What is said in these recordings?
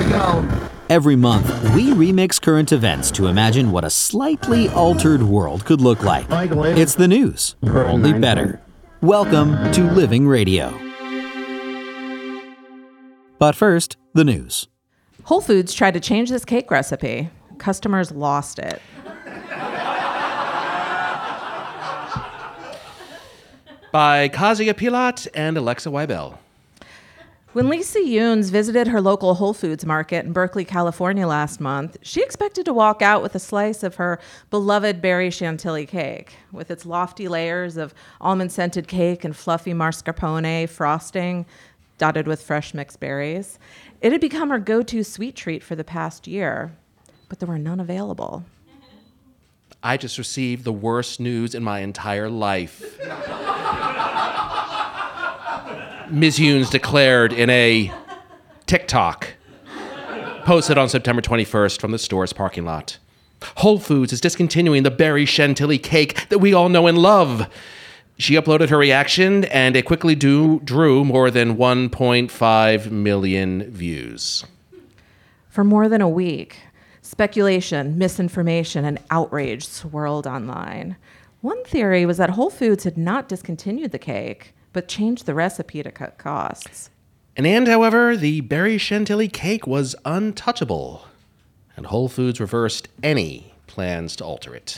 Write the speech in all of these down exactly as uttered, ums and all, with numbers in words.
we go. Every month, we remix current events to imagine what a slightly altered world could look like. It's the news, only better. Welcome to Living Radio. But first, the news. Whole Foods tried to change this cake recipe. Customers lost it. By Kazia Pilat and Alexa Weibel. When Lisa Yunes visited her local Whole Foods market in Berkeley, California last month, she expected to walk out with a slice of her beloved berry chantilly cake. With its lofty layers of almond-scented cake and fluffy mascarpone frosting dotted with fresh mixed berries, it had become her go-to sweet treat for the past year, but there were none available. I just received the worst news in my entire life. Miz Yunes declared in a TikTok posted on September twenty-first from the store's parking lot. Whole Foods is discontinuing the berry chantilly cake that we all know and love. She uploaded her reaction, and it quickly do, drew more than one point five million views. For more than a week, speculation, misinformation, and outrage swirled online. One theory was that Whole Foods had not discontinued the cake, but changed the recipe to cut costs. In the end, however, the berry chantilly cake was untouchable, and Whole Foods reversed any plans to alter it.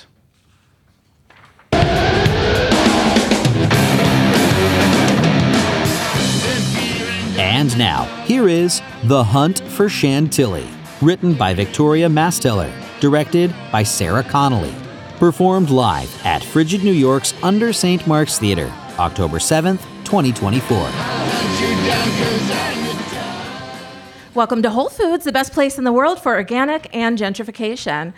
And now, here is The Hunt for Chantilly, written by Victoria Masteller, directed by Sarah Connolly. Performed live at Frigid New York's Under Saint Mark's Theater, October seventh, twenty twenty-four. Welcome to Whole Foods, the best place in the world for organic and gentrification.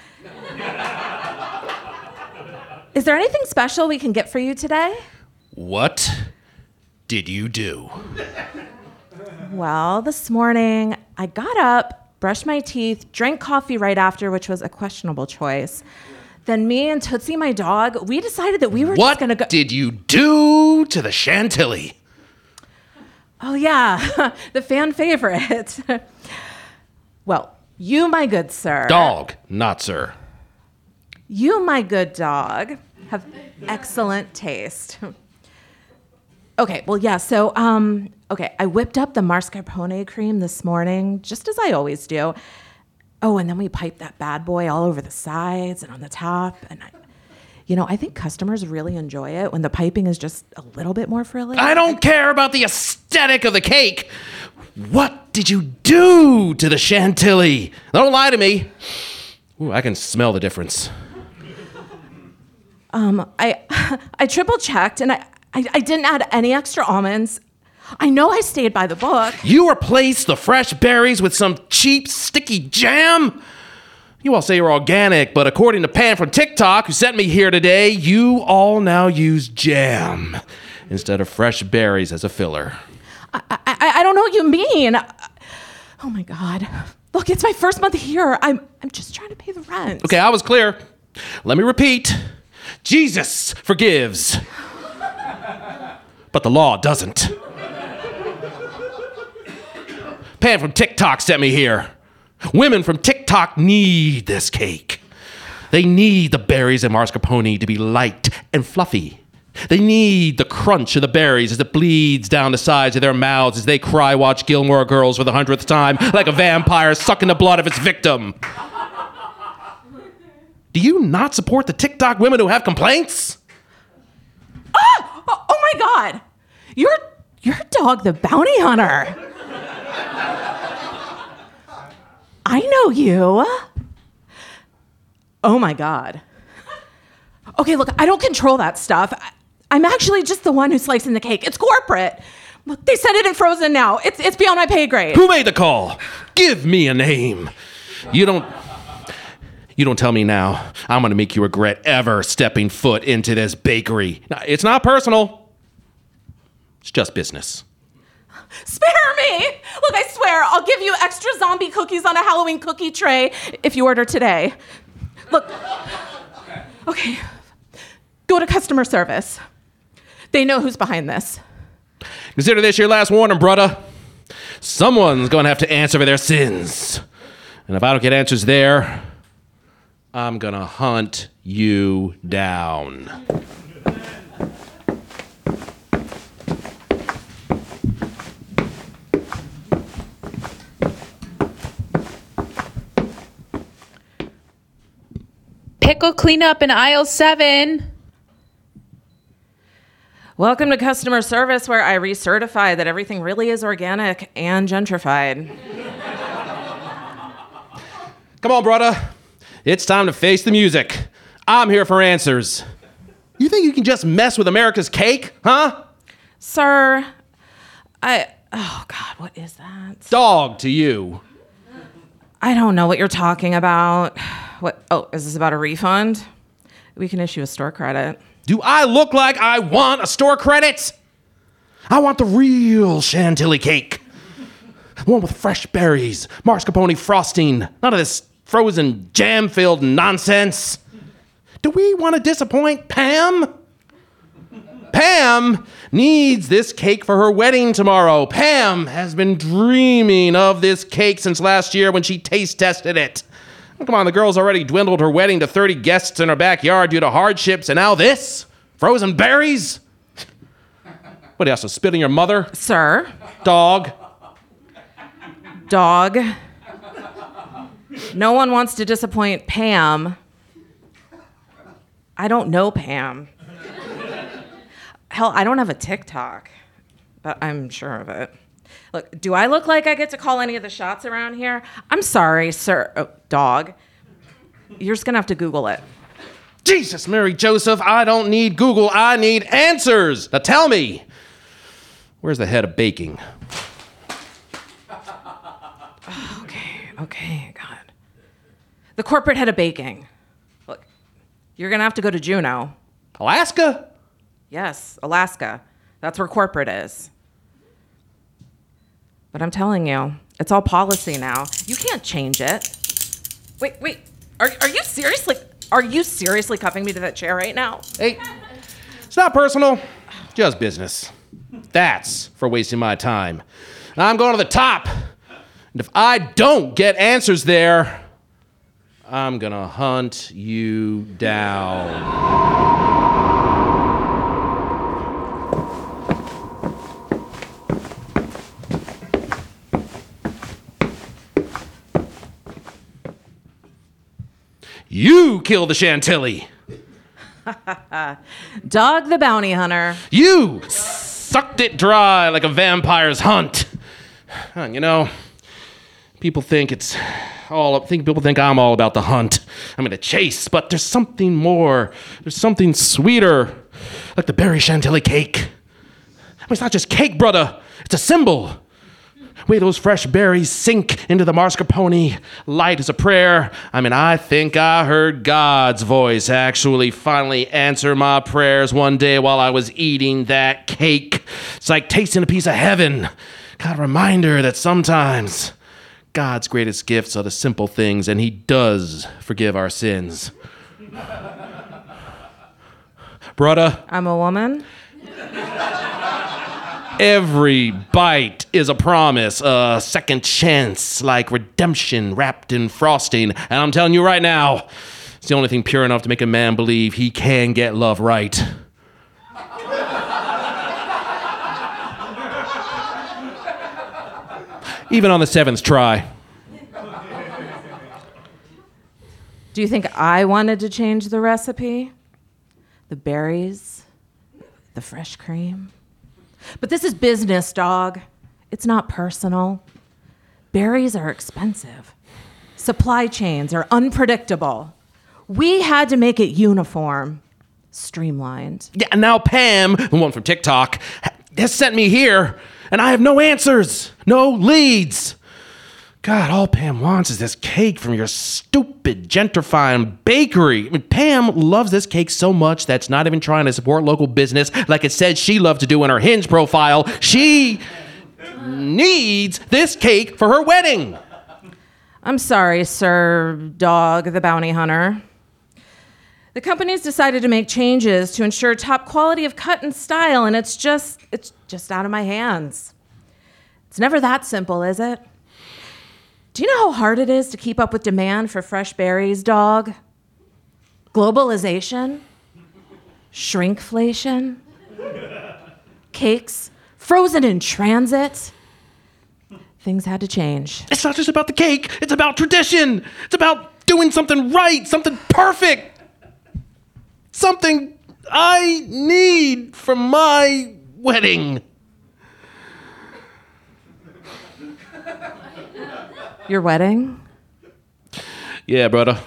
Is there anything special we can get for you today? What did you do? Well, this morning, I got up, brushed my teeth, drank coffee right after, which was a questionable choice. Then me and Tootsie, my dog, we decided that we were what just going to go... What did you do to the chantilly? Oh, yeah, the fan favorite. Well, you, my good sir... Dog, not sir. You, my good dog, have excellent taste. Okay, well, yeah, so, um, okay, I whipped up the mascarpone cream this morning, just as I always do. Oh, and then we piped that bad boy all over the sides and on the top. And, I, you know, I think customers really enjoy it when the piping is just a little bit more frilly. I don't care about the aesthetic of the cake. What did you do to the chantilly? Don't lie to me. Ooh, I can smell the difference. Um, I I triple checked and I, I, I didn't add any extra almonds. I know I stayed by the book. You replaced the fresh berries with some cheap, sticky jam? You all say you're organic, but according to Pam from TikTok, who sent me here today, you all now use jam instead of fresh berries as a filler. I, I, I don't know what you mean. Oh, my God. Look, it's my first month here. I'm, I'm just trying to pay the rent. Okay, I was clear. Let me repeat. Jesus forgives, but the law doesn't. Pam from TikTok sent me here. Women from TikTok need this cake. They need the berries and mascarpone to be light and fluffy. They need the crunch of the berries as it bleeds down the sides of their mouths as they cry watch Gilmore Girls for the hundredth time like a vampire sucking the blood of its victim. Do you not support the TikTok women who have complaints? Ah! Oh, oh my God! You're, you're Dog the Bounty Hunter. I know you. Oh my God. Okay, look, I don't control that stuff. I, I'm actually just the one who's slicing the cake. It's corporate. Look, they said it in Frozen now. It's it's beyond my pay grade. Who made the call? Give me a name. You don't... You don't tell me now. I'm going to make you regret ever stepping foot into this bakery. It's not personal. It's just business. Spare me! Look, I swear, I'll give you extra zombie cookies on a Halloween cookie tray if you order today. Look, okay, go to customer service. They know who's behind this. Consider this your last warning, brother. Someone's going to have to answer for their sins. And if I don't get answers there, I'm going to hunt you down. Pickle cleanup in aisle seven. Welcome to customer service, where I recertify that everything really is organic and gentrified. Come on, brother. It's time to face the music. I'm here for answers. You think you can just mess with America's cake, huh? Sir, I... Oh, God, what is that? Dog to you. I don't know what you're talking about. What? Oh, is this about a refund? We can issue a store credit. Do I look like I want a store credit? I want the real chantilly cake. The one with fresh berries, mascarpone frosting, none of this frozen jam-filled nonsense. Do we want to disappoint Pam? Pam needs this cake for her wedding tomorrow. Pam has been dreaming of this cake since last year when she taste tested it. Come on, the girl's already dwindled her wedding to thirty guests in her backyard due to hardships, and now this? Frozen berries? What else, to spit on your mother? Sir? Dog? Dog? No one wants to disappoint Pam. I don't know Pam. Hell, I don't have a TikTok, but I'm sure of it. Look, do I look like I get to call any of the shots around here? I'm sorry, sir. Oh, dog. You're just gonna have to Google it. Jesus, Mary Joseph, I don't need Google, I need answers. Now tell me, where's the head of baking? Okay, okay, God. The corporate head of baking. Look, you're gonna have to go to Juneau. Alaska? Yes, Alaska. That's where corporate is. But I'm telling you, it's all policy now. You can't change it. Wait, wait. Are are you seriously are you seriously cuffing me to that chair right now? Hey, it's not personal, just business. That's for wasting my time. I'm going to the top. And if I don't get answers there, I'm gonna hunt you down. You killed the Chantilly. Dog the bounty hunter. You sucked it dry like a vampire's hunt. You know, people think it's all. Think people think I'm all about the hunt. I'm gonna chase, but there's something more. There's something sweeter, like the berry Chantilly cake. I mean, it's not just cake, brother. It's a symbol. Way those fresh berries sink into the mascarpone, light as a prayer. I mean, I think I heard God's voice actually finally answer my prayers one day while I was eating that cake. It's like tasting a piece of heaven. God, a reminder that sometimes God's greatest gifts are the simple things, and He does forgive our sins. Brother? I'm a woman. Every bite is a promise, a second chance, like redemption wrapped in frosting. And I'm telling you right now, it's the only thing pure enough to make a man believe he can get love right. Even on the seventh try. Do you think I wanted to change the recipe? The berries, the fresh cream. But this is business, dog. It's not personal. Berries are expensive. Supply chains are unpredictable. We had to make it uniform, streamlined. Yeah, and now Pam, the one from TikTok, has sent me here, and I have no answers, no leads. God, all Pam wants is this cake from your stupid gentrifying bakery. I mean, Pam loves this cake so much that's not even trying to support local business like it said she loved to do in her Hinge profile. She needs this cake for her wedding. I'm sorry, Sir Dog, the bounty hunter. The company's decided to make changes to ensure top quality of cut and style, and it's just, it's just out of my hands. It's It's never that simple, is it? Do you know how hard it is to keep up with demand for fresh berries, dog? Globalization? Shrinkflation? Cakes frozen in transit? Things had to change. It's not just about the cake. It's about tradition. It's about doing something right, something perfect. Something I need for my wedding. Your wedding? Yeah, brother.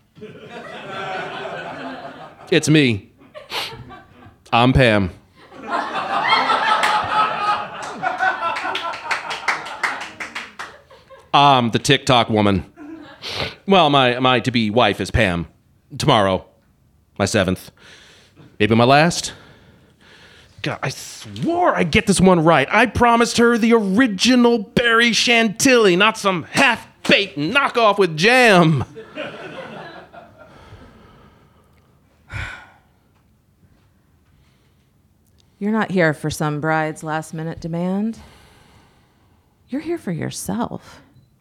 It's me. I'm Pam. I'm the TikTok woman. Well, my, my to-be wife is Pam. Tomorrow, my seventh. Maybe my last. God, I swore I'd get this one right. I promised her the original Barry Chantilly, not some half-baked knockoff with jam. You're not here for some bride's last-minute demand. You're here for yourself.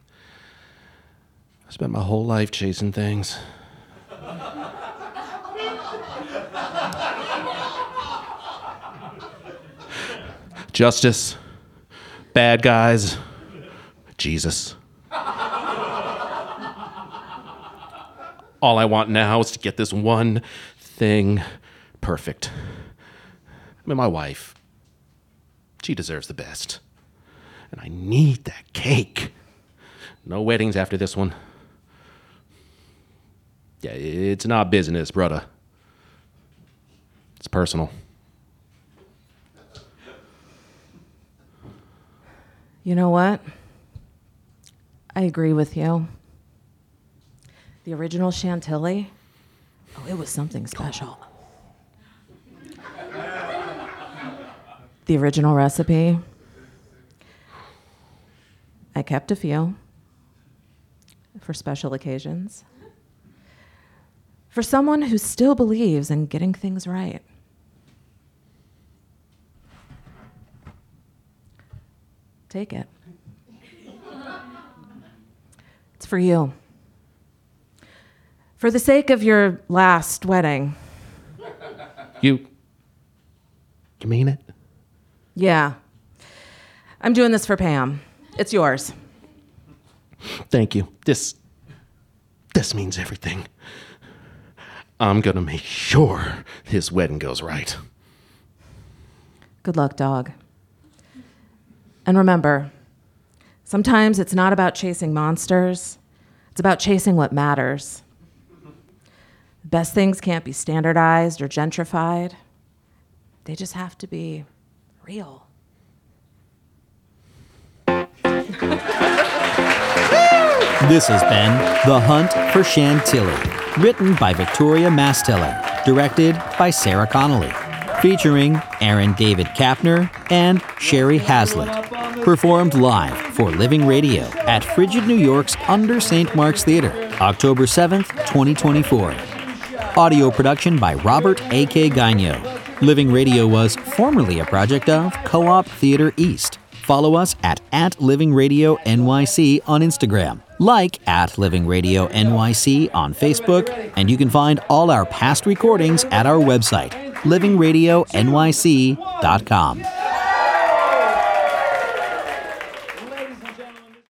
I spent my whole life chasing things. Justice, bad guys, Jesus. All I want now is to get this one thing perfect. I mean, my wife, she deserves the best. And I need that cake. No weddings after this one. Yeah, it's not business, brother. It's personal. You know what? I agree with you. The original Chantilly, oh, it was something special. The original recipe, I kept a few for special occasions. For someone who still believes in getting things right. Take it. It's for you. For the sake of your last wedding. You, you mean it? Yeah. I'm doing this for Pam. It's yours. Thank you. This, this means everything. I'm gonna make sure his wedding goes right. Good luck, dog. And remember, sometimes it's not about chasing monsters. It's about chasing what matters. The best things can't be standardized or gentrified. They just have to be real. This has been The Hunt for Chantilly, written by Victoria Masteller, directed by Sarah Connolly, featuring Aaron David Kapner and Sherry Hazlitt, performed live for Living Radio at Frigid New York's Under Saint Mark's Theater, October seventh, twenty twenty-four. Audio production by Robert A K Gagno. Living Radio was formerly a project of Co-op Theater East. Follow us at, at Living Radio N Y C on Instagram, like at Living Radio N Y C on Facebook, and you can find all our past recordings at our website, living radio n y c dot com.